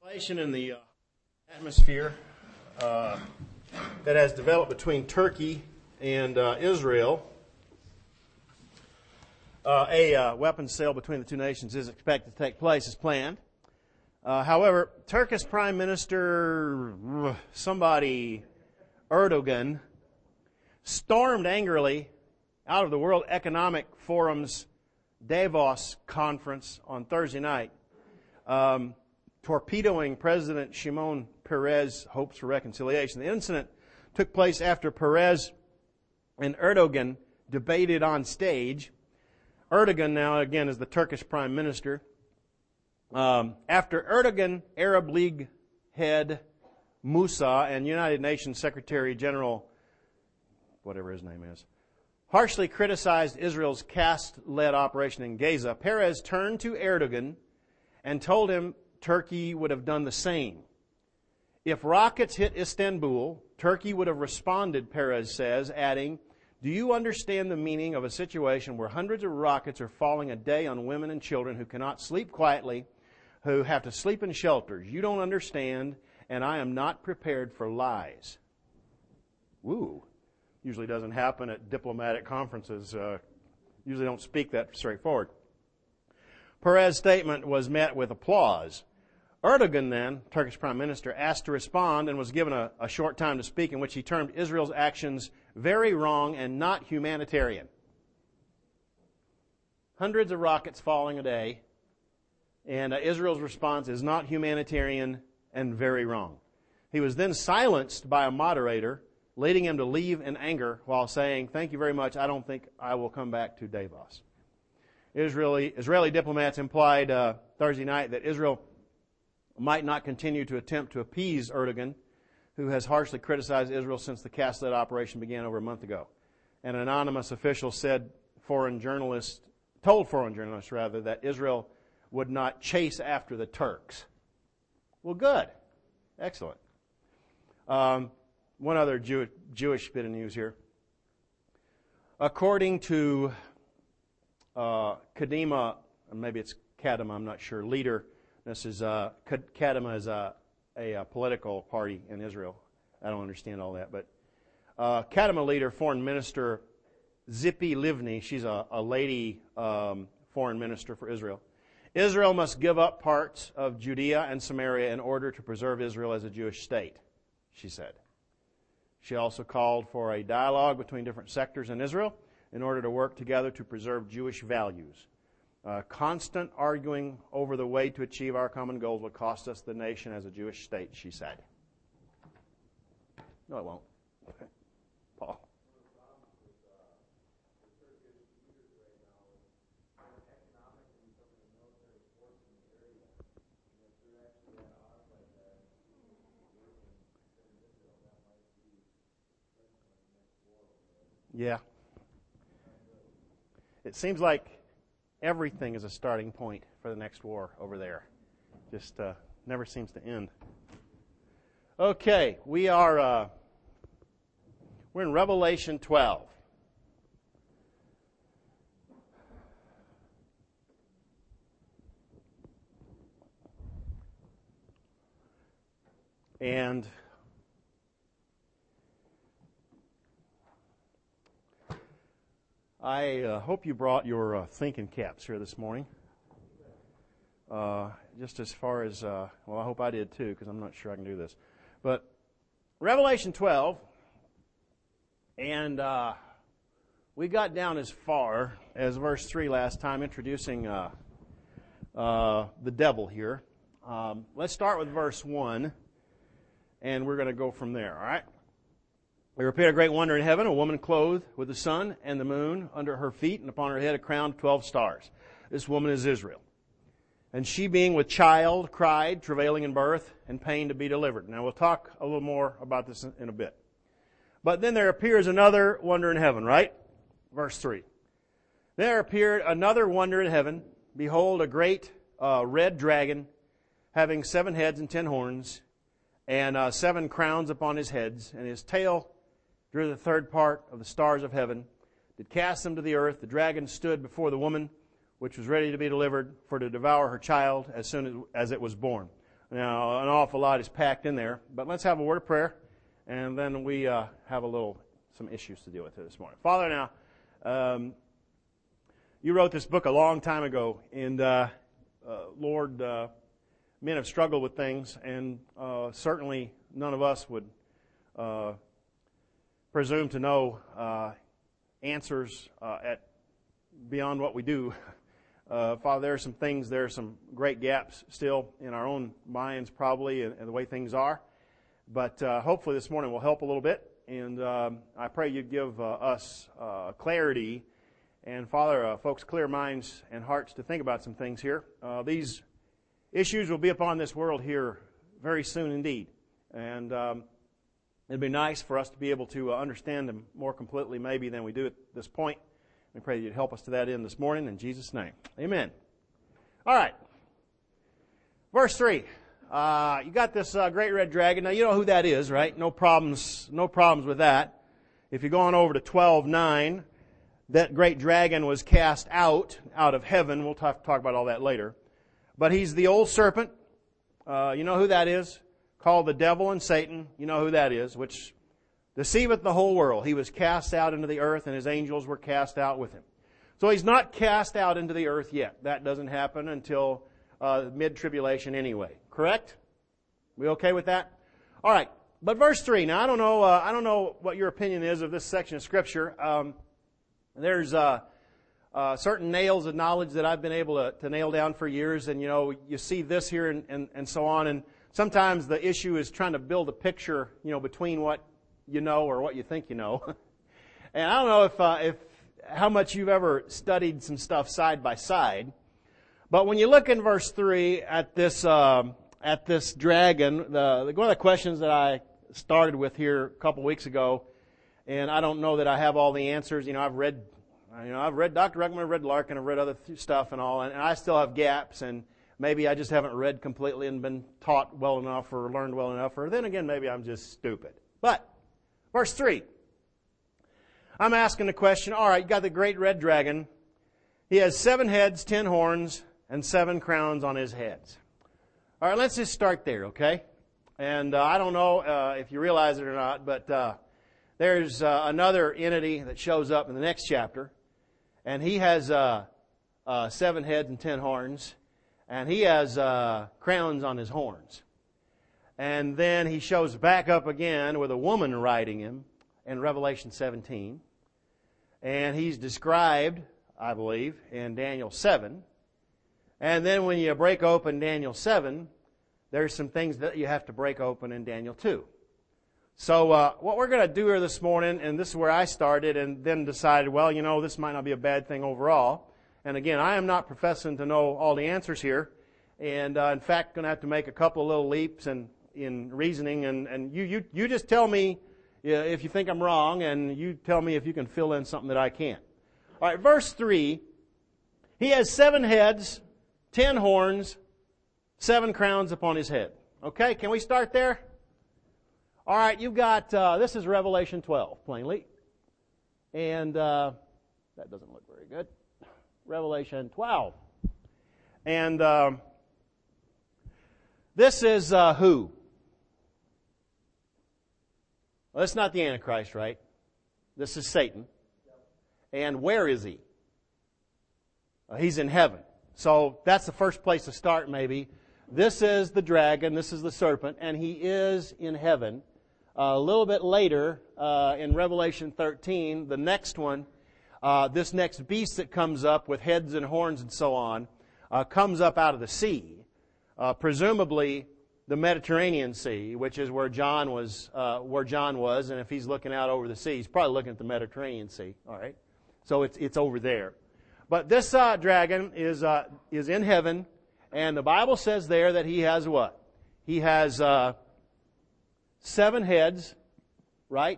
Relation in the atmosphere that has developed between Turkey and Israel. A weapons sale between the two nations is expected to take place as planned. However, Turkish Prime Minister Erdogan stormed angrily out of the World Economic Forum's Davos conference on Thursday night, torpedoing President Shimon Peres' hopes for reconciliation. The incident took place after Peres and Erdogan debated on stage. Erdogan now, again, is the Turkish Prime Minister. After Erdogan, Arab League head Musa and United Nations Secretary General, whatever his name is, harshly criticized Israel's caste-led operation in Gaza, Peres turned to Erdogan and told him Turkey would have done the same. If rockets hit Istanbul, Turkey would have responded, Peres says, adding, "Do you understand the meaning of a situation where hundreds of rockets are falling a day on women and children who cannot sleep quietly, who have to sleep in shelters? You don't understand, and I am not prepared for lies." Woo. Usually doesn't happen at diplomatic conferences. Usually don't speak that straightforward. Peres' statement was met with applause. Erdogan then, Turkish Prime Minister, asked to respond and was given a short time to speak, in which he termed Israel's actions very wrong and not humanitarian. Hundreds of rockets falling a day, and Israel's response is not humanitarian and very wrong. He was then silenced by a moderator, leading him to leave in anger while saying, "Thank you very much, I don't think I will come back to Davos." Israeli diplomats implied Thursday night that Israel might not continue to attempt to appease Erdogan, who has harshly criticized Israel since the caste-led operation began over a month ago. An anonymous official told foreign journalists that Israel would not chase after the Turks. Well, good. Excellent. One other Jewish bit of news here. According to Kadima, maybe it's Kadima, I'm not sure, leader. This is Kadima is a political party in Israel. I don't understand all that, but Kadima leader, Foreign Minister Tzipi Livni, she's a lady foreign minister for Israel. Israel must give up parts of Judea and Samaria in order to preserve Israel as a Jewish state, she said. She also called for a dialogue between different sectors in Israel in order to work together to preserve Jewish values. Constant arguing over the way to achieve our common goals will cost us the nation as a Jewish state, she said. No, it won't. Okay. Paul. Yeah. It seems like everything is a starting point for the next war over there. Just never seems to end. Okay, we're in Revelation 12. And I hope you brought your thinking caps here this morning. Just as far as, I hope I did too, because I'm not sure I can do this. But Revelation 12, and we got down as far as verse 3 last time, introducing the devil here. Let's start with verse 1, and we're going to go from there, all right? There appeared a great wonder in heaven, a woman clothed with the sun and the moon under her feet, and upon her head a crown of 12 stars. This woman is Israel. And she, being with child, cried, travailing in birth, and pain to be delivered. Now we'll talk a little more about this in a bit. But then there appears another wonder in heaven, right? Verse 3. There appeared another wonder in heaven. Behold, a great red dragon, having 7 heads and 10 horns, and 7 crowns upon his heads, and his tail drew the third part of the stars of heaven, did cast them to the earth. The dragon stood before the woman, which was ready to be delivered, for to devour her child as soon as it was born. Now, an awful lot is packed in there, but let's have a word of prayer, and then we have some issues to deal with here this morning. Father, now, you wrote this book a long time ago, and Lord, men have struggled with things, and certainly none of us would presume to know answers beyond what we do. Father, there are some great gaps still in our own minds probably and the way things are. But hopefully this morning will help a little bit. And I pray you'd give us clarity and, Father, folks, clear minds and hearts to think about some things here. These issues will be upon this world here very soon indeed. And it'd be nice for us to be able to understand them more completely maybe than we do at this point. We pray that you'd help us to that end this morning in Jesus' name. Amen. All right. Verse 3. You got this great red dragon. Now, you know who that is, right? No problems with that. If you go on over to 12:9, that great dragon was cast out of heaven. We'll talk about all that later. But he's the old serpent. You know who that is? Called the devil and Satan. You know who that is, which deceiveth the whole world. He was cast out into the earth, and his angels were cast out with him. So he's not cast out into the earth yet. That doesn't happen until mid-tribulation anyway. Correct? We okay with that? All right. But verse 3. Now, I don't know what your opinion is of this section of Scripture. There's certain nails of knowledge that I've been able to nail down for years, and you see this here and so on. And sometimes the issue is trying to build a picture, between what you know or what you think you know. And I don't know if how much you've ever studied some stuff side by side, but when you look in verse 3 at this dragon, one of the questions that I started with here a couple weeks ago, and I don't know that I have all the answers. I've read Dr. Ruckman, I've read Larkin, I've read other stuff and all, and I still have gaps, and maybe I just haven't read completely and been taught well enough or learned well enough, or then again, maybe I'm just stupid. But verse 3. I'm asking the question, all right, you got the great red dragon. He has 7 heads, 10 horns, and 7 crowns on his heads. All right, let's just start there, okay? And I don't know if you realize it or not, but there's another entity that shows up in the next chapter, and he has 7 heads and 10 horns, and he has crowns on his horns. And then he shows back up again with a woman riding him in Revelation 17. And he's described, I believe, in Daniel 7. And then when you break open Daniel 7, there's some things that you have to break open in Daniel 2. So what we're going to do here this morning, and this is where I started and then decided, well, this might not be a bad thing overall. And again, I am not professing to know all the answers here. And in fact, going to have to make a couple of little leaps in reasoning, and you just tell me if you think I'm wrong, and you tell me if you can fill in something that I can't. All right, verse 3, he has 7 heads, 10 horns, 7 crowns upon his head. Okay, can we start there? All right, you've got, this is Revelation 12, plainly, and that doesn't look very good. Revelation 12. And this is who? Well, that's not the Antichrist, right? This is Satan. And where is he? He's in heaven. So that's the first place to start, maybe. This is the dragon, this is the serpent, and he is in heaven. A little bit later, in Revelation 13, the next one, this next beast that comes up with heads and horns and so on, comes up out of the sea. Presumably the Mediterranean Sea, which is where John was, and if he's looking out over the sea, he's probably looking at the Mediterranean Sea. All right, so it's over there. But this dragon is in heaven, and the Bible says there that he has what? He has 7 heads, right?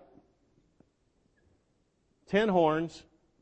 10 horns,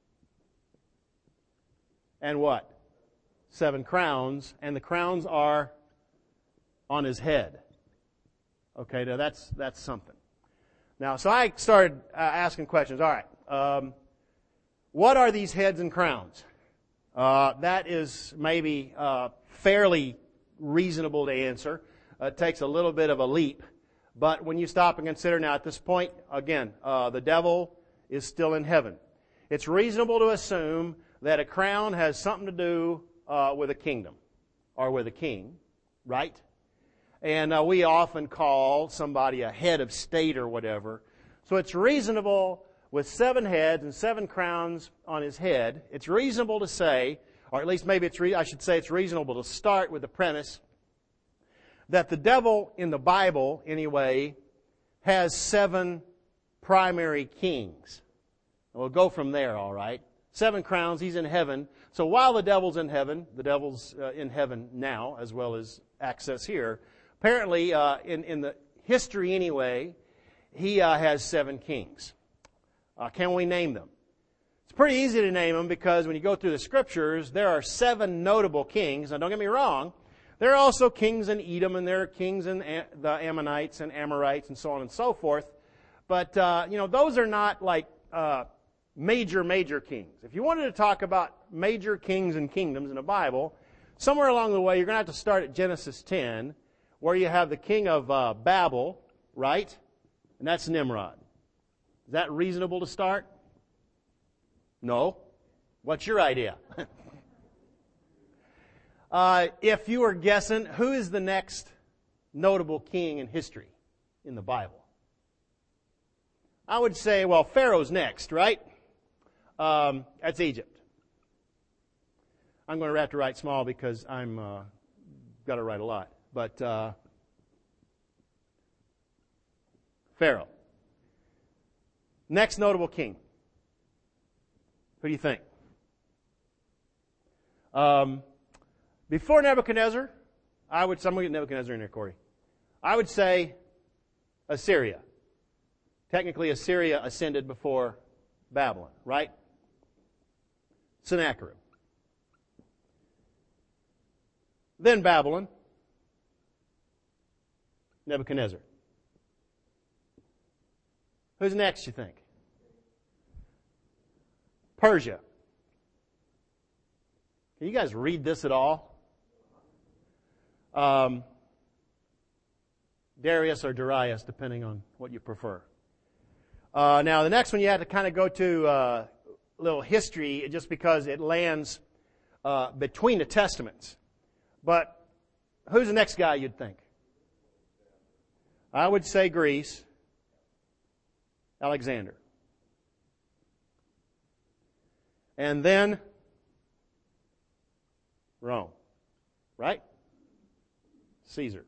and what? 7 crowns, and the crowns are on his head. Okay, now that's something. Now, so I started asking questions. All right, what are these heads and crowns? That is maybe fairly reasonable to answer. it takes a little bit of a leap. But when you stop and consider now at this point, again, the devil is still in heaven. It's reasonable to assume that a crown has something to do with a kingdom or with a king, right? And we often call somebody a head of state or whatever. So it's reasonable with 7 heads and 7 crowns on his head. It's reasonable to say, or at least maybe I should say it's reasonable to start with the premise that the devil in the Bible, anyway, has 7 primary kings. We'll go from there, all right? 7 crowns, he's in heaven. So while the devil's in heaven, the devil's in heaven now, as well as access here, apparently in the history anyway, he has 7 kings. Can we name them? It's pretty easy to name them because when you go through the scriptures, there are 7 notable kings. Now don't get me wrong, there are also kings in Edom, and there are kings in the Ammonites and Amorites and so on and so forth. But, those are not like major kings. If you wanted to talk about major kings and kingdoms in the Bible, somewhere along the way you're going to have to start at Genesis 10, where you have the king of Babel, right? And that's Nimrod. Is that reasonable to start? No. What's your idea? If you were guessing, who is the next notable king in history in the Bible? I would say, well, Pharaoh's next, right? That's Egypt. I'm going to have to write small because I'm got to write a lot. But Pharaoh. Next notable king. Who do you think? Before Nebuchadnezzar, I'm going to get Nebuchadnezzar in there, Corey. I would say Assyria. Technically, Assyria ascended before Babylon, right? Sennacherib. Then Babylon. Nebuchadnezzar. Who's next, you think? Persia. Can you guys read this at all? Darius or Darius, depending on what you prefer. Now, the next one you have to kind of go to a little history just because it lands between the Testaments. But who's the next guy you'd think? I would say Greece. Alexander. And then Rome. Right? Caesar.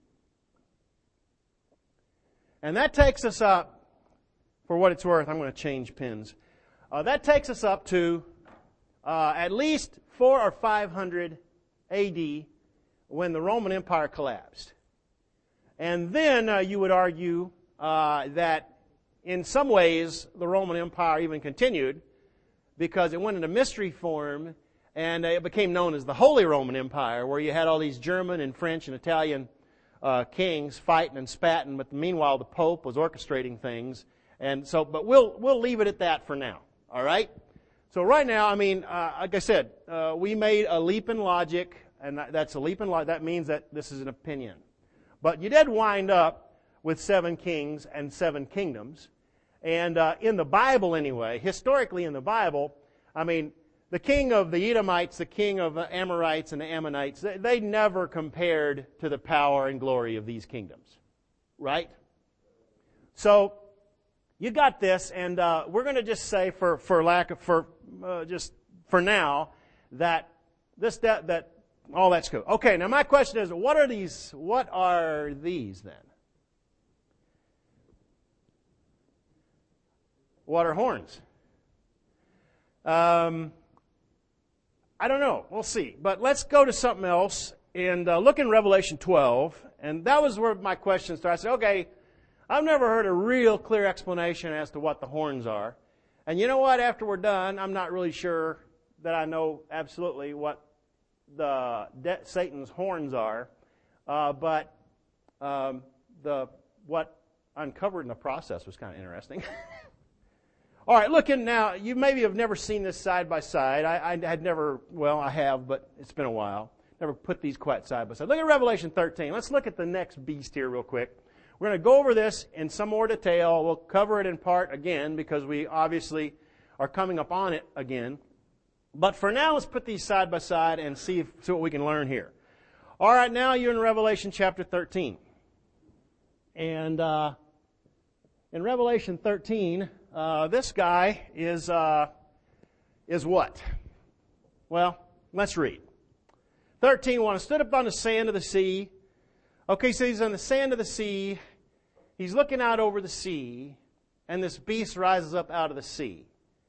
And that takes us up, for what it's worth, I'm going to change pins. That takes us up to at least 400 or 500 AD when the Roman Empire collapsed. And then you would argue that in some ways the Roman Empire even continued because it went into mystery form and it became known as the Holy Roman Empire, where you had all these German and French and Italian kings fighting and spatting, but meanwhile the Pope was orchestrating things. And so, but we'll leave it at that for now. All right. So right now, I mean, like I said, we made a leap in logic, and that's a leap in logic. That means that this is an opinion. But you did wind up with 7 kings and 7 kingdoms. And in the Bible anyway, historically in the Bible, I mean, the king of the Edomites, the king of the Amorites and the Ammonites, they never compared to the power and glory of these kingdoms. Right? So, you got this, and we're going to just say just for now, that all that's cool. Okay, now my question is, what are these then? What are horns? I don't know. We'll see. But let's go to something else and look in Revelation 12. And that was where my question started. I said, okay, I've never heard a real clear explanation as to what the horns are. And you know what? After we're done, I'm not really sure that I know absolutely what Satan's horns are. But what uncovered in the process was kind of interesting. All right, looking now, you maybe have never seen this side by side. I had never, well, I have, but it's been a while. never put these quite side by side. Look at Revelation 13. Let's look at the next beast here real quick. We're going to go over this in some more detail. We'll cover it in part again because we obviously are coming up on it again. But for now, let's put these side by side and see what we can learn here. All right, now you're in Revelation chapter 13. And in Revelation 13, this guy is what? Well, let's read. 13:1, stood up on the sand of the sea. Okay, so he's on the sand of the sea. He's looking out over the sea, and this beast rises up out of the sea.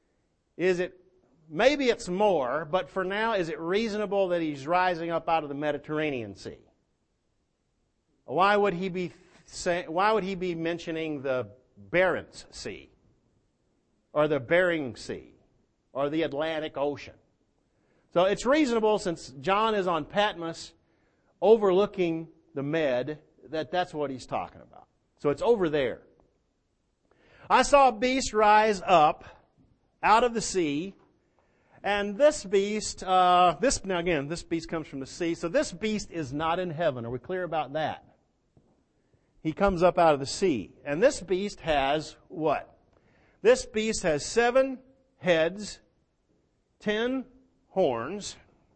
Maybe it's more, but for now, is it reasonable that he's rising up out of the Mediterranean Sea? Why would he be mentioning the Barents Sea, or the Bering Sea, or the Atlantic Ocean? So it's reasonable, since John is on Patmos overlooking the Med, that's what he's talking about. So it's over there. I saw a beast rise up out of the sea, and this beast, this beast comes from the sea, so this beast is not in heaven. Are we clear about that? He comes up out of the sea. And this beast has what? This beast has 7 heads, 10 horns,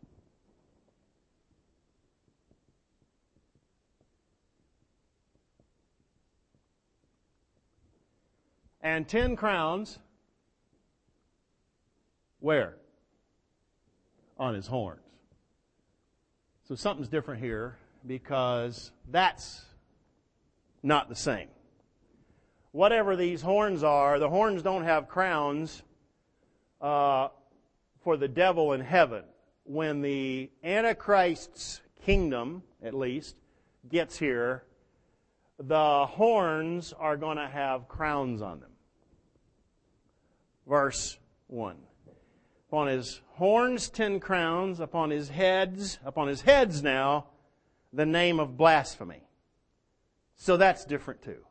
and 10 crowns. Where? On his horns. So something's different here, because that's not the same. Whatever these horns are, the horns don't have crowns for the devil in heaven. When the Antichrist's kingdom, at least, gets here, the horns are going to have crowns on them. Verse 1. Upon his horns 10 crowns, upon his heads now, the name of blasphemy. So that's different too.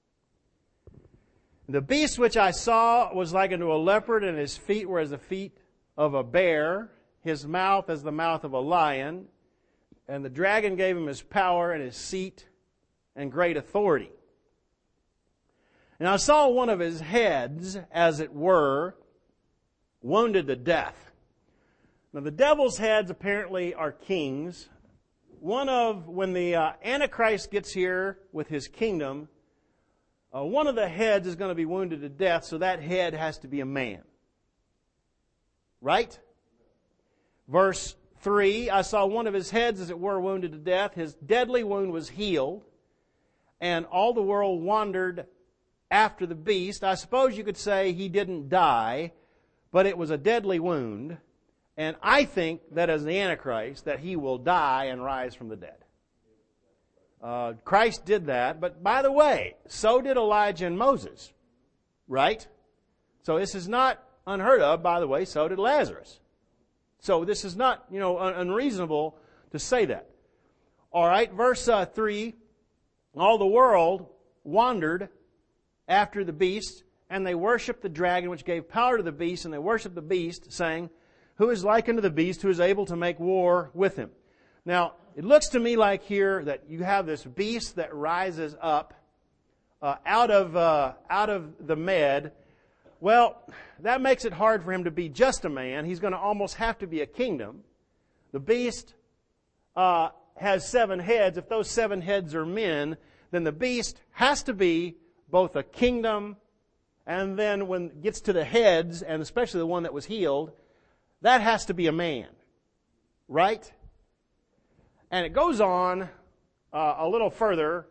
The beast which I saw was like unto a leopard, and his feet were as the feet of a bear, his mouth as the mouth of a lion, and the dragon gave him his power and his seat and great authority. And I saw one of his heads, as it were, wounded to death. Now the devil's heads apparently are kings. When the Antichrist gets here with his kingdom, one of the heads is going to be wounded to death, so that head has to be a man. Right? Verse 3, I saw one of his heads, as it were, wounded to death. His deadly wound was healed, and all the world wandered after the beast. I suppose you could say he didn't die, but it was a deadly wound. And I think that as the Antichrist, that he will die and rise from the dead. Christ did that, but by the way, so did Elijah and Moses. Right? So this is not unheard of. By the way, so did Lazarus. So this is not, unreasonable to say that. All right, verse 3, all the world wandered after the beast, and they worshipped the dragon, which gave power to the beast, and they worshipped the beast, saying, who is like unto the beast, who is able to make war with him. Now, it looks to me like here that you have this beast that rises up out of the Med. Well, that makes it hard for him to be just a man. He's going to almost have to be a kingdom. The beast has 7 heads. If those 7 heads are men, then the beast has to be both a kingdom, and then when it gets to the heads, and especially the one that was healed, that has to be a man. Right? And it goes on a little further.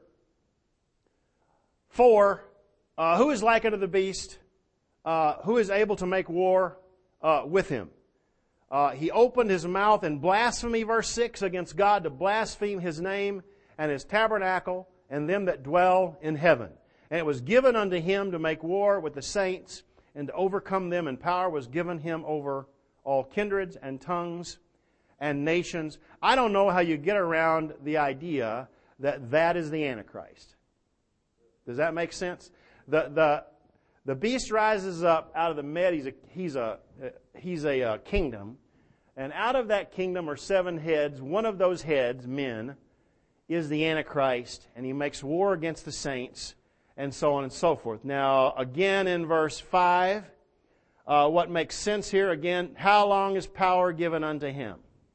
4, who is like unto the beast, who is able to make war with him? He opened his mouth in blasphemy, verse 6, against God, to blaspheme his name and his tabernacle and them that dwell in heaven. And it was given unto him to make war with the saints, and to overcome them, and power was given him over all kindreds and tongues and nations. I don't know how you get around the idea that is the Antichrist. Does that make sense? The beast rises up out of the Med. He's a kingdom, And out of that kingdom are 7 heads. One of those heads, men, is the Antichrist, and he makes war against the saints, and so on and so forth. Now, again in verse 5, what makes sense here, again, how long is power given unto him?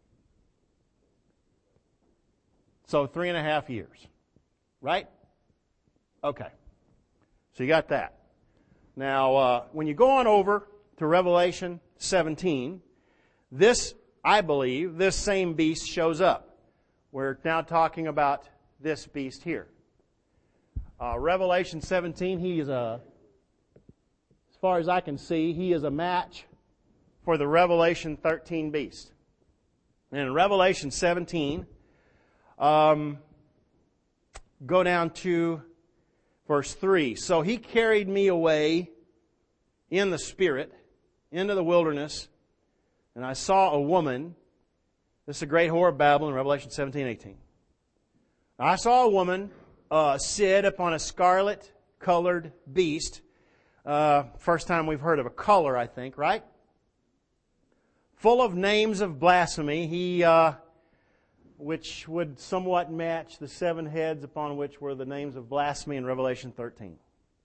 So 3.5 years. Right? Okay. So you got that. Now, when you go on over to Revelation 17, this, I believe, this same beast shows up. We're now talking about this beast here. Revelation 17, he is as far as I can see, he is a match for the Revelation 13 beast. And in Revelation 17, go down to verse 3. So he carried me away in the Spirit into the wilderness, and I saw a woman. This is a great whore of Babylon, Revelation 17:18. I saw a woman sit upon a scarlet-colored beast. First time we've heard of a color, I think, right? Full of names of blasphemy. Which would somewhat match the 7 heads upon which were the names of blasphemy in Revelation 13.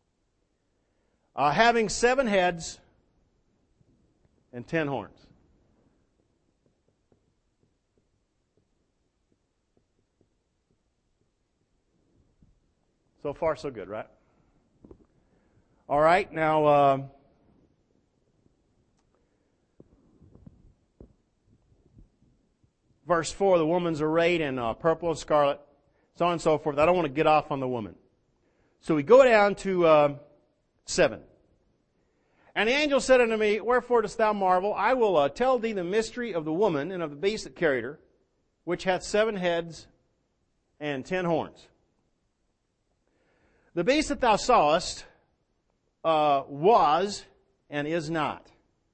Having 7 heads and 10 horns. So far, so good, right? All right, now, verse 4, the woman's arrayed in purple and scarlet, so on and so forth. I don't want to get off on the woman. So we go down to 7. And the angel said unto me, Wherefore dost thou marvel? I will tell thee the mystery of the woman and of the beast that carried her, which hath 7 heads and 10 horns. The beast that thou sawest was and is not,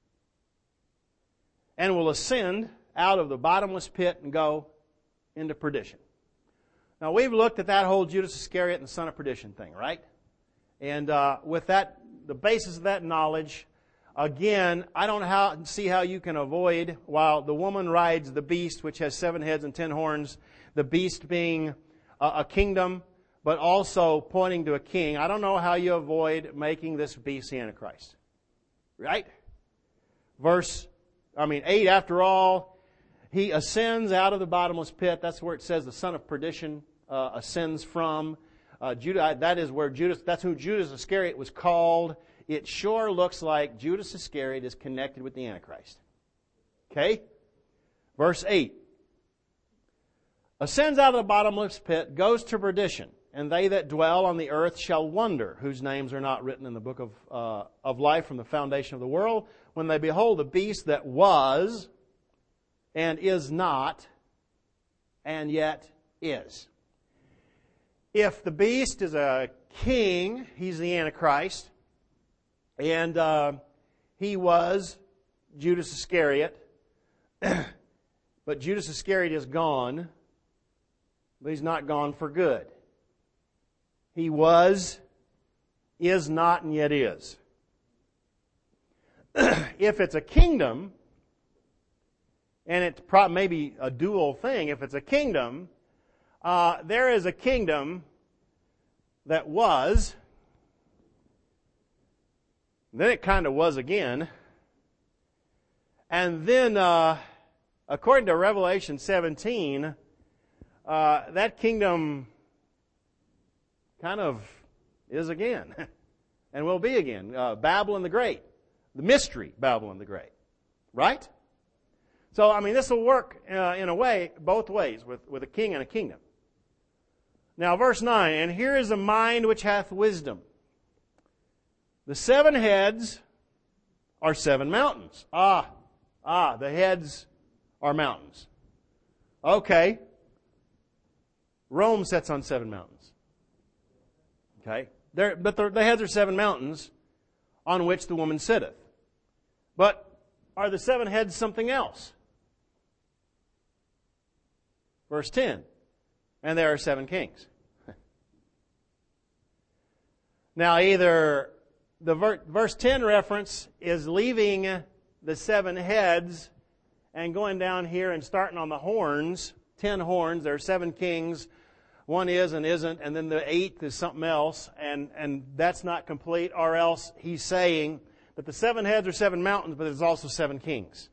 and will ascend out of the bottomless pit and go into perdition. Now, we've looked at that whole Judas Iscariot and the son of perdition thing, right? And with that, the basis of that knowledge, again, I don't see how you can avoid, while the woman rides the beast, which has 7 heads and 10 horns, the beast being a kingdom, but also pointing to a king. I don't know how you avoid making this beast the Antichrist. Right? 8, after all, he ascends out of the bottomless pit. That's where it says the son of perdition ascends from. That is where Judas, that's who Judas Iscariot was called. It sure looks like Judas Iscariot is connected with the Antichrist. Okay? Verse 8. Ascends out of the bottomless pit, goes to perdition, and they that dwell on the earth shall wonder, whose names are not written in the book of life from the foundation of the world, when they behold the beast that was and is not and yet is. If the beast is a king, he's the Antichrist, and he was Judas Iscariot, but Judas Iscariot is gone, but he's not gone for good. He was, is not, and yet is. If it's a kingdom, and it's maybe a dual thing, if it's a kingdom, there is a kingdom that was, then it kind of was again, and then, according to Revelation 17, that kingdom kind of is again, and will be again. Babylon the Great, the mystery Babylon the Great, right? So, this will work in a way, both ways, with a king and a kingdom. Now, verse 9, and here is a mind which hath wisdom. The 7 heads are 7 mountains. The heads are mountains. Okay. Rome sits on 7 mountains. Okay. But the heads are 7 mountains on which the woman sitteth. But are the 7 heads something else? Verse 10, and there are 7 kings. Now, either the verse 10 reference is leaving the 7 heads and going down here and starting on the horns, 10 horns, there are 7 kings, one is and isn't, and then the 8th is something else, and that's not complete, or else he's saying that the 7 heads are 7 mountains, but there's also 7 kings.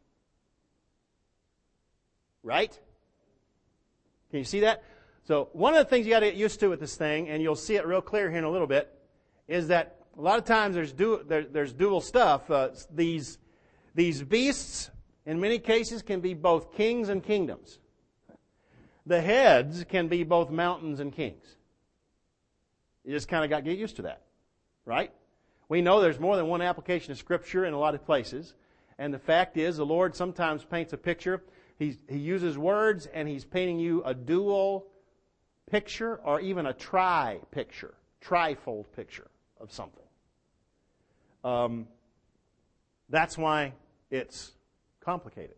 Right? Can you see that? So one of the things you got to get used to with this thing, and you'll see it real clear here in a little bit, is that a lot of times there's dual stuff. These beasts, in many cases, can be both kings and kingdoms. The heads can be both mountains and kings. You just kind of got to get used to that, right? We know there's more than one application of Scripture in a lot of places, and the fact is the Lord sometimes paints a picture. He uses words, and He's painting you a dual picture or even a tri-picture, trifold picture of something. That's why it's complicated.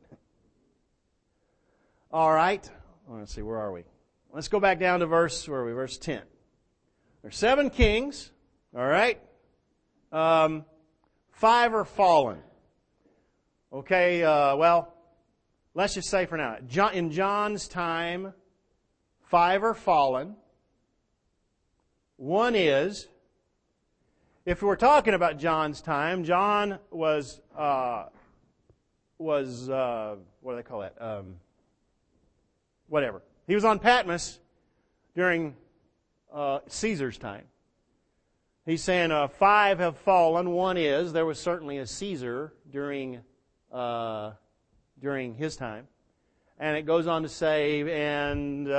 All right. Let's see, where are we? Let's go back down to verse 10. There's 7 kings, all right? 5 are fallen. Okay, well, let's just say for now, in John's time, 5 are fallen. 1 is. If we're talking about John's time, John was what do they call that? Whatever. He was on Patmos during Caesar's time. He's saying 5 have fallen. 1 is. There was certainly a Caesar during his time. And it goes on to say, and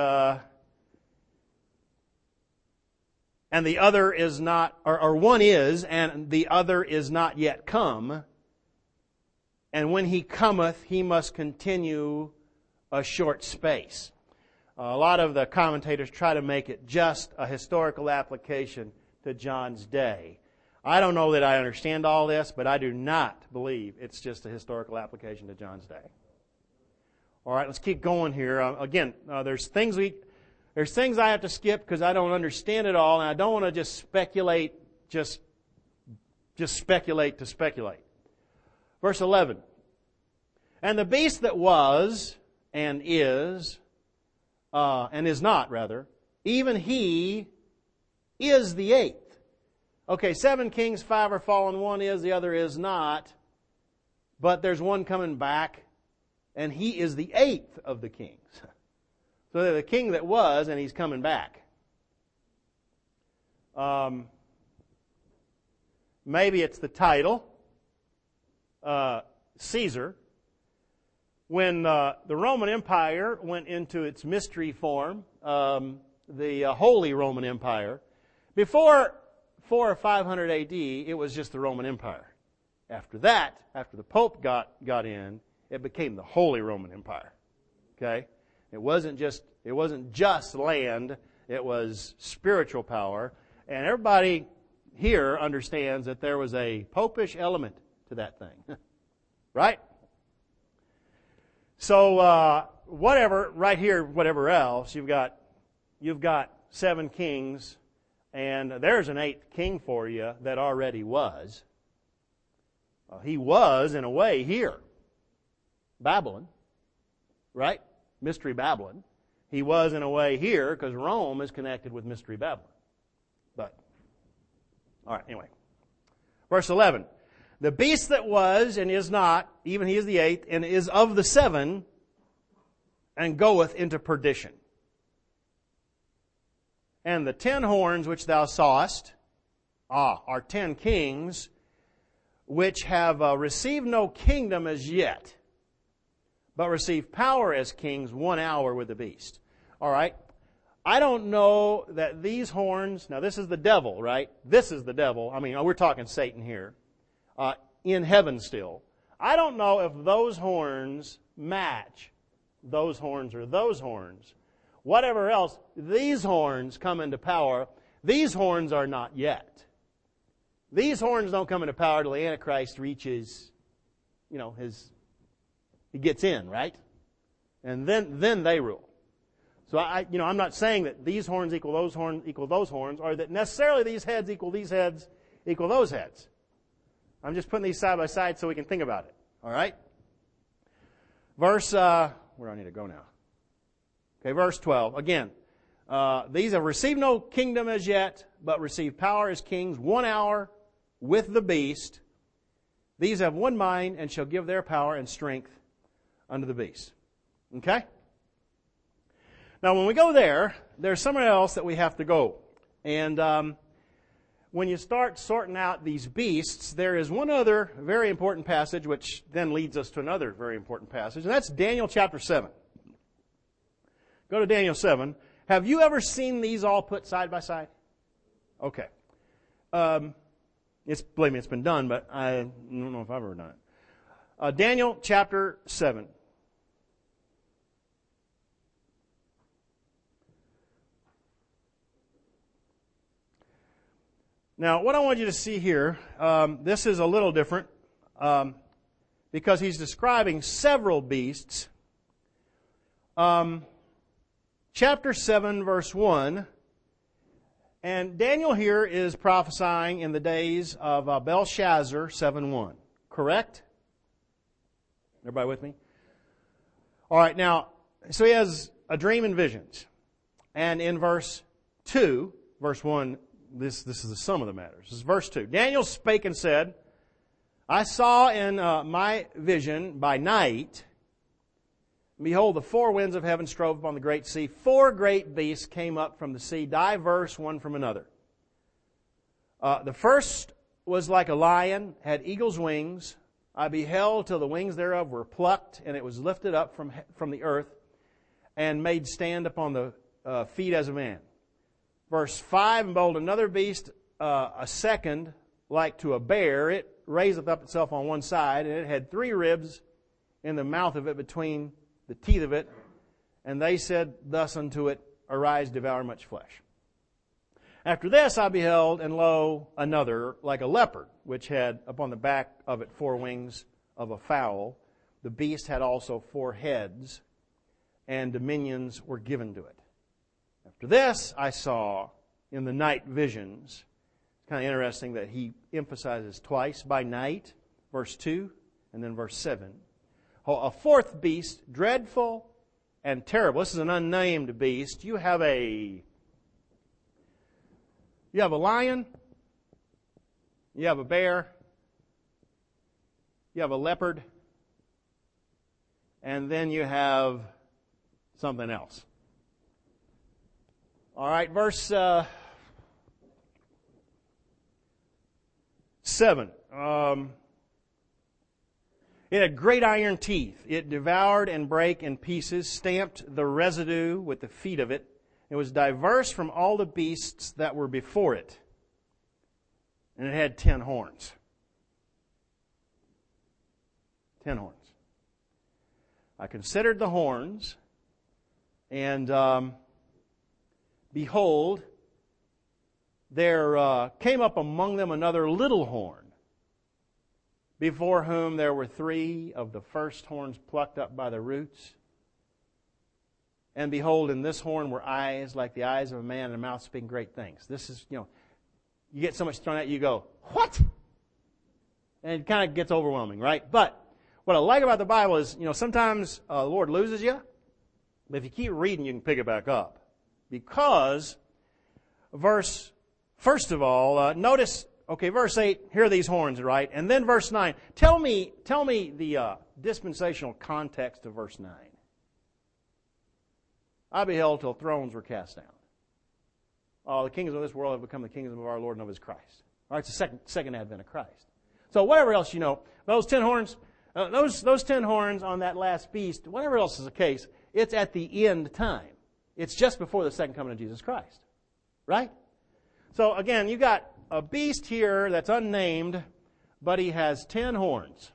the other is not, or 1 is, and the other is not yet come. And when he cometh, he must continue a short space. A lot of the commentators try to make it just a historical application to John's day. I don't know that I understand all this, but I do not believe it's just a historical application to John's day. All right, let's keep going here. There's things I have to skip because I don't understand it all, and I don't want to just speculate, just speculate to speculate. Verse 11. And the beast that was and is not, rather, even he is the 8th. Okay, 7 kings, 5 are fallen, 1 is, the other is not. But there's one coming back, and he is the 8th of the kings. So they're the king that was, and he's coming back. Maybe it's the title, Caesar. When the Roman Empire went into its mystery form, the Holy Roman Empire, before 400 or 500 AD, it was just the Roman Empire. After that, after the Pope got in, it became the Holy Roman Empire. Okay? It wasn't just land, it was spiritual power. And everybody here understands that there was a popish element to that thing. Right? So, whatever, right here, whatever else, you've got 7 kings, and there's an 8th king for you that already was. He was, in a way, here. Babylon. Right? Mystery Babylon. He was, in a way, here, because Rome is connected with Mystery Babylon. But, alright, anyway. Verse 11. The beast that was and is not, even he is the 8th, and is of the 7, and goeth into perdition. And the 10 horns which thou sawest are 10 kings, which have received no kingdom as yet, but receive power as kings 1 hour with the beast. All right? I don't know that these horns, now this is the devil, right? This is the devil. I mean, we're talking Satan here. In heaven still. I don't know if those horns match those horns or those horns. Whatever else, these horns come into power. These horns are not yet. These horns don't come into power till the Antichrist reaches, he gets in, right? And then they rule. So I'm not saying that these horns equal those horns, or that necessarily these heads equal those heads. I'm just putting these side by side so we can think about it. All right? Verse, where do I need to go now? Okay, verse 12. Again, these have received no kingdom as yet, but receive power as kings 1 hour with the beast. These have one mind and shall give their power and strength unto the beast. Okay? Now when we go there, there's somewhere else that we have to go. And when you start sorting out these beasts, there is one other very important passage, which then leads us to another very important passage, and that's Daniel chapter 7. Go to Daniel 7. Have you ever seen these all put side by side? Okay. Believe me, it's been done, but I don't know if I've ever done it. Daniel chapter 7. Now, what I want you to see here, this is a little different because he's describing several beasts. Chapter 7, verse 1, and Daniel here is prophesying in the days of Belshazzar 7:1. Correct? Everybody with me? All right, now, so he has a dream and visions. And in verse 2, verse 1, this is the sum of the matters. This is verse 2. Daniel spake and said, I saw in my vision by night, behold, the four winds of heaven strove upon the great sea. 4 great beasts came up from the sea, diverse one from another. The first was like a lion, had eagle's wings. I beheld till the wings thereof were plucked, and it was lifted up from the earth, and made stand upon the feet as a man. Verse 5, and behold, another beast, a second, like to a bear. It raiseth up itself on one side, and it had 3 ribs in the mouth of it, between the teeth of it. And they said thus unto it, Arise, devour much flesh. After this I beheld, and lo, another, like a leopard, which had upon the back of it 4 wings of a fowl. The beast had also 4 heads, and dominions were given to it. After this, I saw in the night visions. It's kind of interesting that he emphasizes twice, by night, verse 2, and then verse 7. A 4th beast, dreadful and terrible. This is an unnamed beast. You have a lion, you have a bear, you have a leopard, and then you have something else. All right, verse 7. It had great iron teeth. It devoured and brake in pieces, stamped the residue with the feet of it. It was diverse from all the beasts that were before it. And it had 10 horns. 10 horns. I considered the horns, and behold, there came up among them another little horn, before whom there were 3 of the first horns plucked up by the roots. And behold, in this horn were eyes like the eyes of a man, and a mouth speaking great things. This is, you get so much thrown at you, you go, what? And it kind of gets overwhelming, right? But what I like about the Bible is, sometimes the Lord loses you, but if you keep reading, you can pick it back up. Because first of all, notice, okay, verse 8, here are these horns, right? And then verse 9. Tell me the dispensational context of verse 9. I beheld till thrones were cast down. Oh, the kingdoms of this world have become the kingdoms of our Lord and of His Christ. All right, it's the second advent of Christ. So whatever else those 10 horns, those 10 horns on that last beast, whatever else is the case, it's at the end time. It's just before the second coming of Jesus Christ. Right? So again, you got a beast here that's unnamed, but he has 10 horns.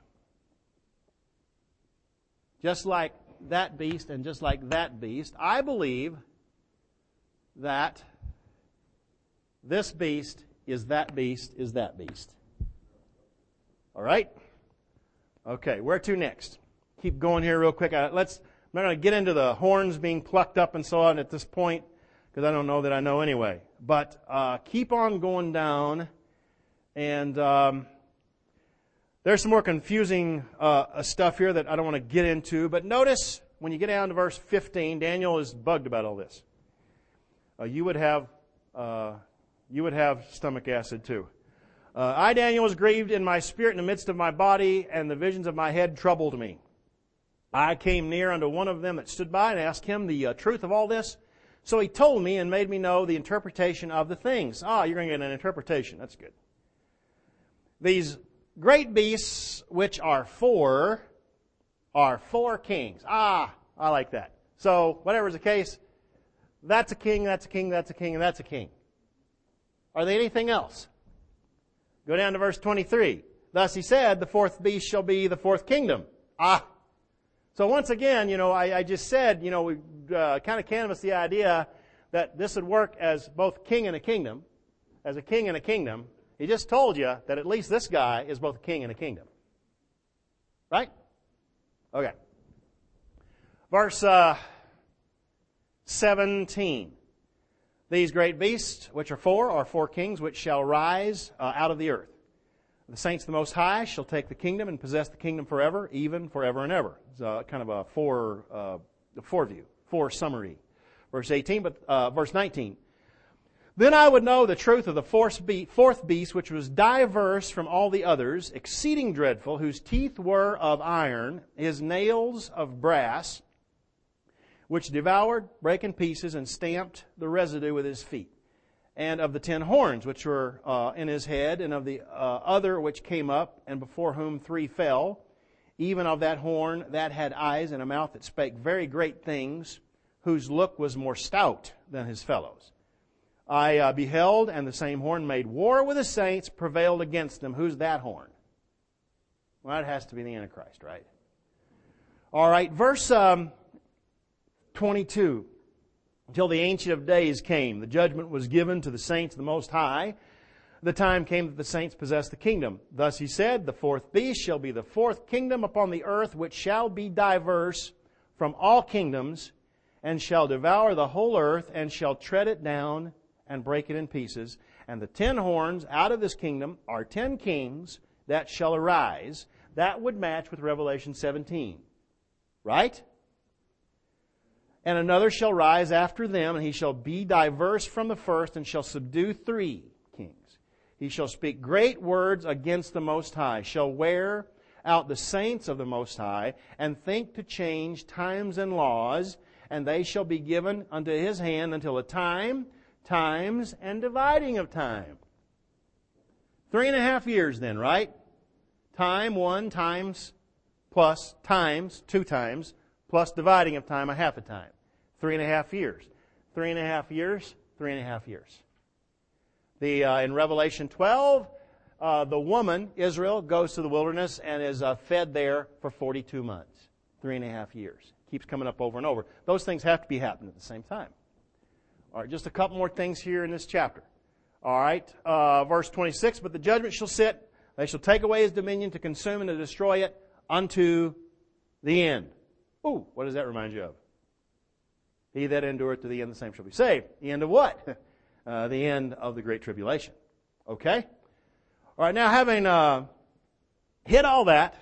Just like that beast and just like that beast. I believe that this beast is that beast is that beast. All right? Okay, where to next? Keep going here real quick. I'm not going to get into the horns being plucked up and so on at this point, because I don't know that I know anyway. But keep on going down, and There's some more confusing stuff here that I don't want to get into, but notice when you get down to verse 15, Daniel is bugged about all this. You would have stomach acid too. I, Daniel, was grieved in my spirit in the midst of my body, and the visions of my head troubled me. I came near unto one of them that stood by and asked him the truth of all this. So he told me and made me know the interpretation of the things. You're going to get an interpretation. That's good. These great beasts, which are four kings. I like that. So, whatever's the case, that's a king, that's a king, that's a king, and that's a king. Are they anything else? Go down to verse 23. Thus he said, the fourth beast shall be the fourth kingdom. So once again, I just said, we kind of canvassed the idea that this would work as both king and a kingdom, as a king and a kingdom. He just told you that at least this guy is both a king and a kingdom. Right? Okay. Verse 17. These great beasts, which are four kings, which shall rise out of the earth. The saints of the Most High shall take the kingdom and possess the kingdom forever, even forever and ever. It's kind of a four view, four summary. Verse 18, but verse 19. Then I would know the truth of the fourth beast, which was diverse from all the others, exceeding dreadful, whose teeth were of iron, his nails of brass, which devoured, brake in pieces, and stamped the residue with his feet. And of the 10 horns which were in his head, and of the other which came up, and before whom 3 fell, even of that horn that had eyes and a mouth that spake very great things, whose look was more stout than his fellows. I beheld, and the same horn made war with the saints, prevailed against them. Who's that horn? Well, it has to be the Antichrist, right? All right, verse 22. Until the Ancient of Days came, the judgment was given to the saints of the Most High. The time came that the saints possessed the kingdom. Thus he said, the fourth beast shall be the fourth kingdom upon the earth, which shall be diverse from all kingdoms, and shall devour the whole earth, and shall tread it down, and break it in pieces. And the 10 horns out of this kingdom are 10 kings that shall arise. That would match with Revelation 17. Right? And another shall rise after them, and he shall be diverse from the first, and shall subdue 3 kings. He shall speak great words against the Most High, shall wear out the saints of the Most High, and think to change times and laws, and they shall be given unto his hand until a time, times, and dividing of time. 3.5 years then, right? Time, 1 times, plus times, 2 times, plus dividing of time, a half a time. 3.5 years. 3.5 years, 3.5 years. In Revelation 12, the woman, Israel, goes to the wilderness and is fed there for 42 months. 3.5 years. Keeps coming up over and over. Those things have to be happening at the same time. All right, just a couple more things here in this chapter. All right, verse 26, but the judgment shall sit, they shall take away his dominion to consume and to destroy it unto the end. Ooh, what does that remind you of? He that endureth to the end, the same shall be saved. The end of what? The end of the Great Tribulation. Okay? All right, now having hit all that,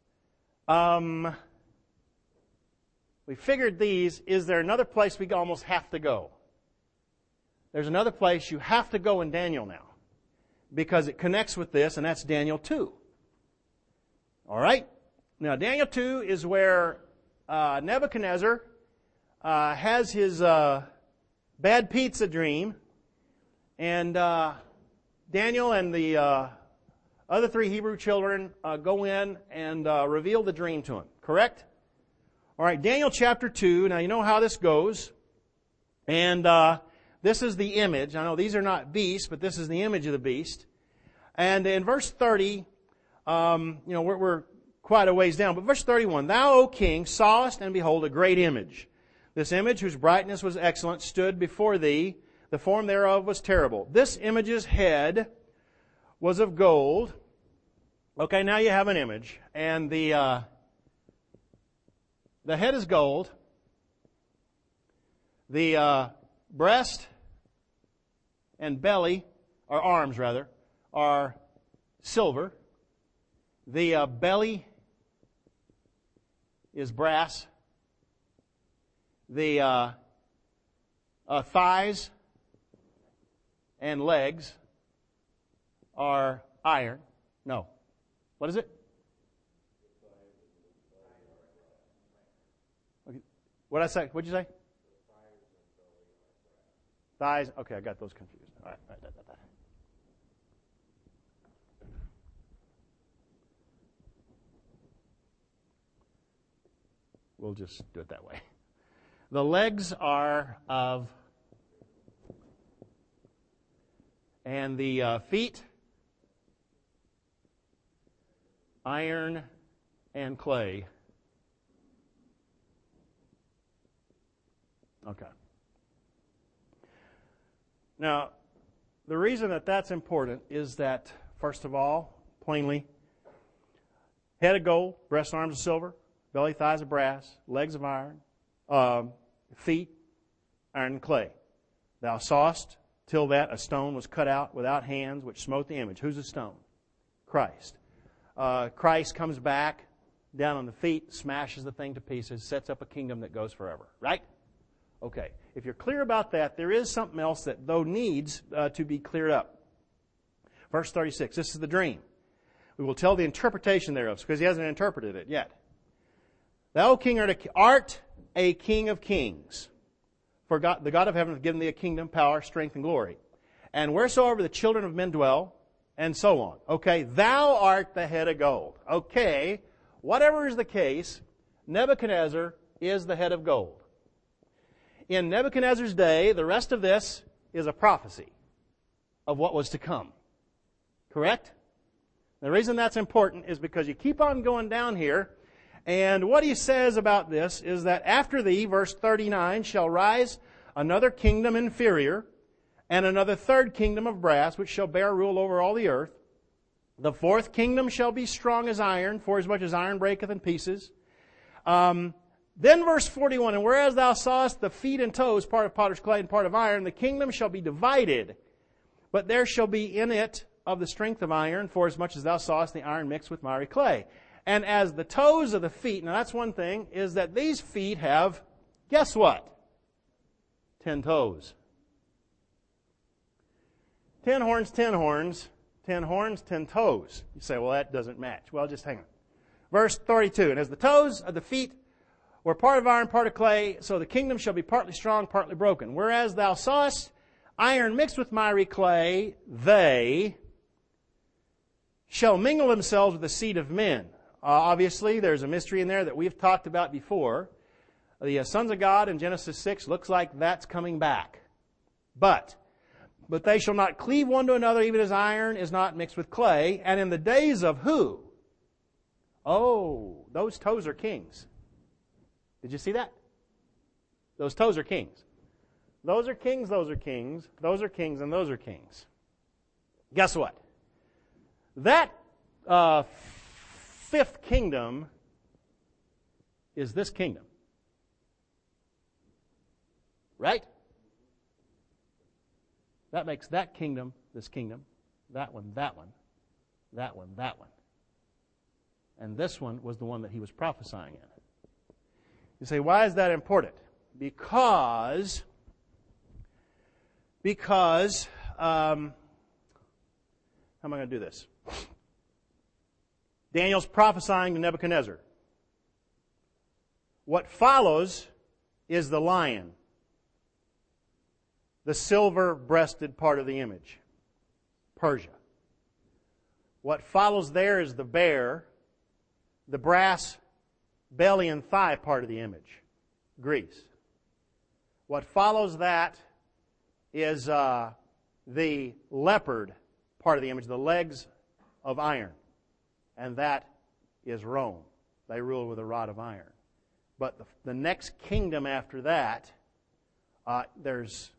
we figured these. Is there another place we almost have to go? There's another place you have to go in Daniel now, because it connects with this, and that's Daniel 2. All right? Now, Daniel 2 is where Nebuchadnezzar has his bad pizza dream, and Daniel and the other 3 Hebrew children go in and reveal the dream to him. Correct? All right, Daniel chapter 2. Now, you know how this goes. And this is the image. I know these are not beasts, but this is the image of the beast. And in verse 30, we're quite a ways down. But verse 31, Thou, O king, sawest, and behold, a great image. This image, whose brightness was excellent, stood before thee. The form thereof was terrible. This image's head was of gold. Okay, now you have an image. And the head is gold. The breast and belly, or arms rather, are silver. The belly is brass. The thighs and legs are iron. No. What is it? What did I say? What did you say? Thighs. Okay, I got those confused. All right. We'll just do it that way. The legs are of, and the feet, iron and clay. Okay. Now, the reason that that's important is that, first of all, plainly, head of gold, breast and arms of silver, belly, thighs of brass, legs of iron, feet, iron and clay. Thou sawest till that a stone was cut out without hands, which smote the image. Who's the stone? Christ. Christ comes back down on the feet, smashes the thing to pieces, sets up a kingdom that goes forever. Right? Okay. If you're clear about that, there is something else that, though, needs to be cleared up. Verse 36. This is the dream. We will tell the interpretation thereof, because he hasn't interpreted it yet. Thou, King, art a King of kings. For God, the God of heaven hath given thee a kingdom, power, strength, and glory. And wheresoever the children of men dwell, and so on. Okay, thou art the head of gold. Okay, whatever is the case, Nebuchadnezzar is the head of gold. In Nebuchadnezzar's day, the rest of this is a prophecy of what was to come. Correct? The reason that's important is because you keep on going down here, and what he says about this is that after thee, verse 39, shall rise another kingdom inferior, and another third kingdom of brass, which shall bear rule over all the earth. The fourth kingdom shall be strong as iron, forasmuch as iron breaketh in pieces. Then verse 41, and whereas thou sawest the feet and toes, part of potter's clay and part of iron, the kingdom shall be divided, but there shall be in it of the strength of iron, forasmuch as thou sawest the iron mixed with miry clay. And as the toes of the feet, now that's one thing, is that these feet have, guess what? 10 toes. 10 horns, 10 horns, 10 horns, 10 toes. You say, well, that doesn't match. Well, just hang on. Verse 32, and as the toes of the feet were part of iron, part of clay, so the kingdom shall be partly strong, partly broken. Whereas thou sawest iron mixed with miry clay, they shall mingle themselves with the seed of men. Obviously, there's a mystery in there that we've talked about before. The sons of God in Genesis 6 looks like that's coming back. But they shall not cleave one to another, even as iron is not mixed with clay. And in the days of who? Oh, those toes are kings. Did you see that? Those toes are kings. Those are kings, those are kings, those are kings, and those are kings. Guess what? That fifth kingdom is this kingdom. Right? That makes that kingdom this kingdom, that one, that one, that one, that one. And this one was the one that he was prophesying in. You say, why is that important? Because how am I going to do this? Daniel's prophesying to Nebuchadnezzar. What follows is the lion, the silver-breasted part of the image, Persia. What follows there is the bear, the brass belly and thigh part of the image, Greece. What follows that is the leopard part of the image, the legs of iron. And that is Rome. They rule with a rod of iron. But the next kingdom after that, there's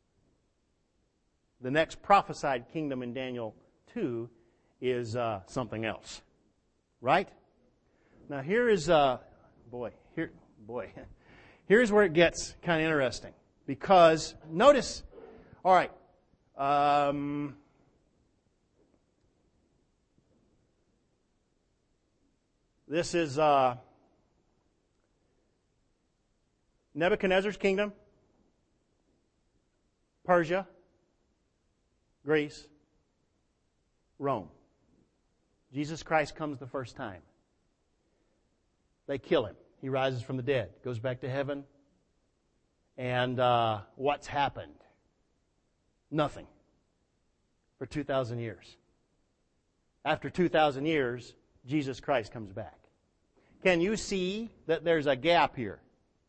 the next prophesied kingdom in Daniel 2 is something else. Right? Now here is, here's where it gets kind of interesting. Because, notice, all right, This is Nebuchadnezzar's kingdom, Persia, Greece, Rome. Jesus Christ comes the first time. They kill him. He rises from the dead, goes back to heaven. And what's happened? Nothing. For 2,000 years. After 2,000 years, Jesus Christ comes back. Can you see that there's a gap here?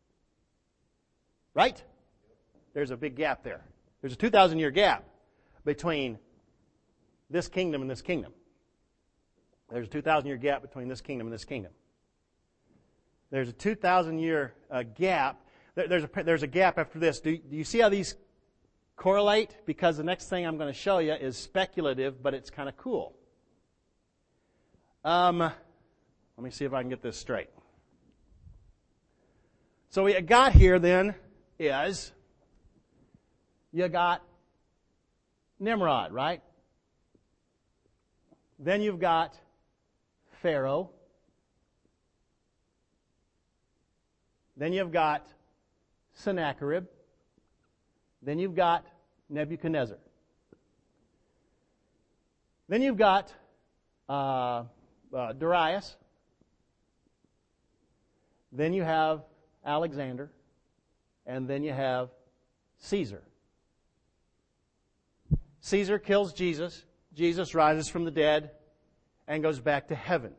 Right? There's a big gap there. There's a 2,000-year gap between this kingdom and this kingdom. There's a 2,000-year gap between this kingdom and this kingdom. There's a 2,000-year gap. There's a gap after this. Do you see how these correlate? Because the next thing I'm going to show you is speculative, but it's kind of cool. Let me see if I can get this straight. So what you got here then is you got Nimrod, right? Then you've got Pharaoh. Then you've got Sennacherib. Then you've got Nebuchadnezzar. Then you've got Darius. Then you have Alexander. And then you have Caesar. Caesar kills Jesus. Jesus rises from the dead and goes back to heaven.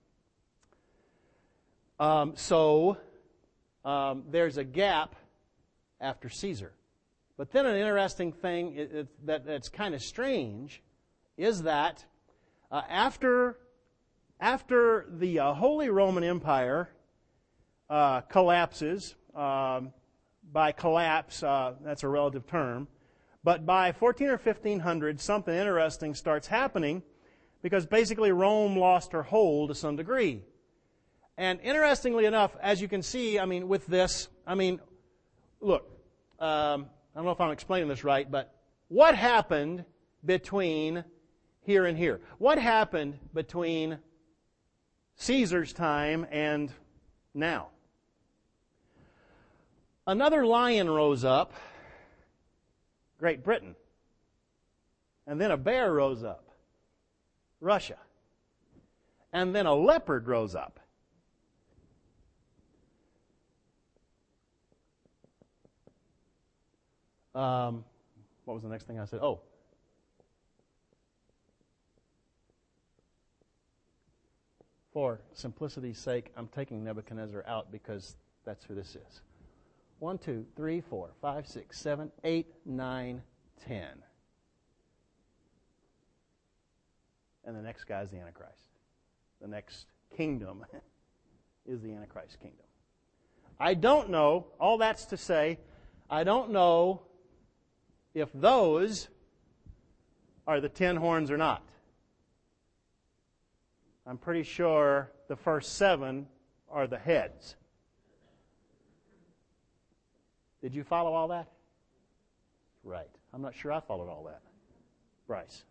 There's a gap after Caesar. But then an interesting thing that's kind of strange is that after the Holy Roman Empire collapses, by collapse, that's a relative term, but by 14 or 1500, something interesting starts happening because basically Rome lost her hold to some degree. And interestingly enough, as you can see, with this, look, I don't know if I'm explaining this right, but what happened between here and here? What happened between Caesar's time and now? Another lion rose up, Great Britain. And then a bear rose up, Russia. And then a leopard rose up. What was the next thing I said? For simplicity's sake, I'm taking Nebuchadnezzar out because that's who this is. 1, 2, 3, 4, 5, 6, 7, 8, 9, 10. And the next guy is the Antichrist. The next kingdom is the Antichrist kingdom. I don't know, all that's to say, I don't know if those are the 10 horns or not. I'm pretty sure the first 7 are the heads. Did you follow all that? Right. I'm not sure I followed all that. Bryce.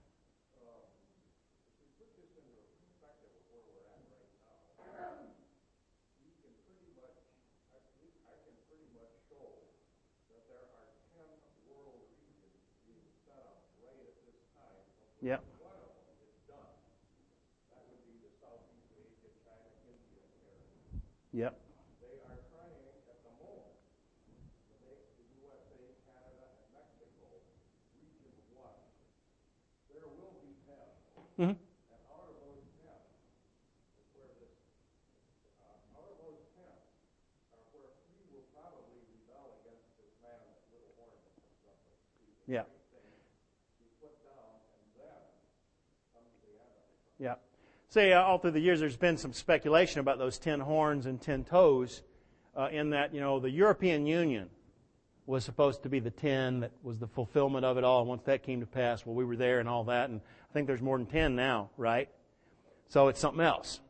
Yep. Yep. They are trying at the moment to make the USA, Canada, and Mexico region 1. There will be 10. Mm-hmm. And out of those 10 is where this, out of those 10 are where 3 will probably rebel against this man, that little horn that comes up with the Yeah. be put down, and then comes the Antichrist. Yeah. See, all through the years, there's been some speculation about those 10 horns and 10 toes, in that, the European Union was supposed to be the 10 that was the fulfillment of it all. And once that came to pass, well, we were there and all that. And I think there's more than 10 now, right? So it's something else.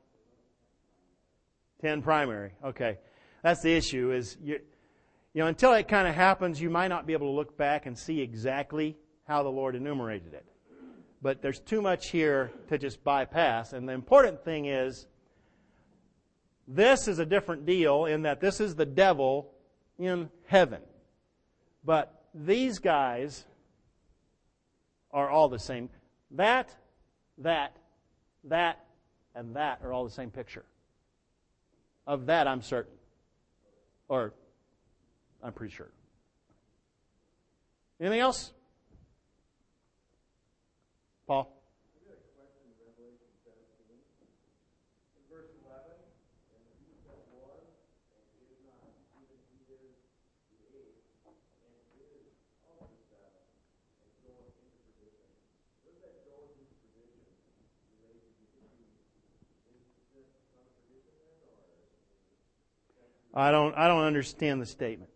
10 primary. Okay. That's the issue is, until it kind of happens, you might not be able to look back and see exactly how the Lord enumerated it. But there's too much here to just bypass. And the important thing is, This is a different deal in that this is the devil in heaven. But these guys are all the same. That, and that are all the same picture. Of that I'm certain. Or I'm pretty sure. Anything else? Paul? I don't understand the statement.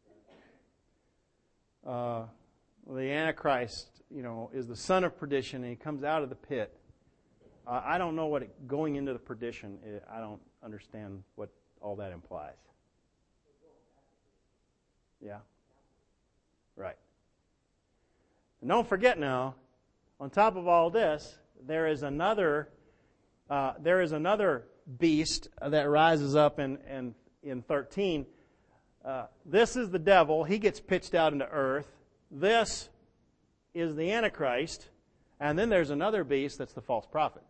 The Antichrist, is the son of perdition, and he comes out of the pit. I don't know what going into the perdition. I don't understand what all that implies. Yeah, right. And don't forget now, on top of all this, there is another beast that rises up in 13. This is the devil. He gets pitched out into earth. This is the Antichrist. And then there's another beast that's the false prophet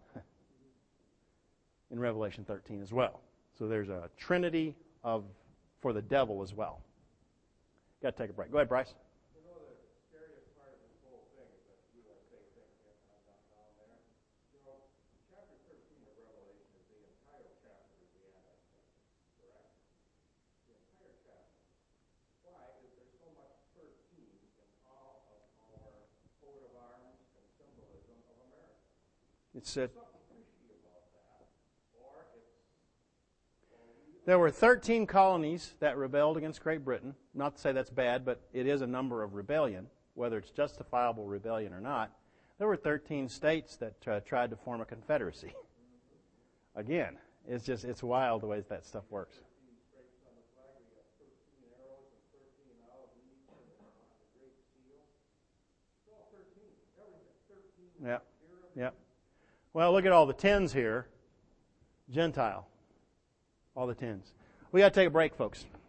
in Revelation 13 as well. So there's a trinity for the devil as well. Got to take a break. Go ahead, Bryce. You know, the scariest part of this whole thing is that USA thing down there. Chapter 13 of Revelation is the entire chapter of the Antichrist, correct? The entire chapter. Why is there so much 13 in all of our coat of arms and symbolism of America? It's something fishy about that, or it's... There were 13 colonies that rebelled against Great Britain. Not to say that's bad, but it is a number of rebellion, whether it's justifiable rebellion or not. There were 13 states that tried to form a confederacy. Again, it's wild the way that stuff works. Yeah. Well, look at all the 10s here. Gentile. All the 10s. We got to take a break, folks.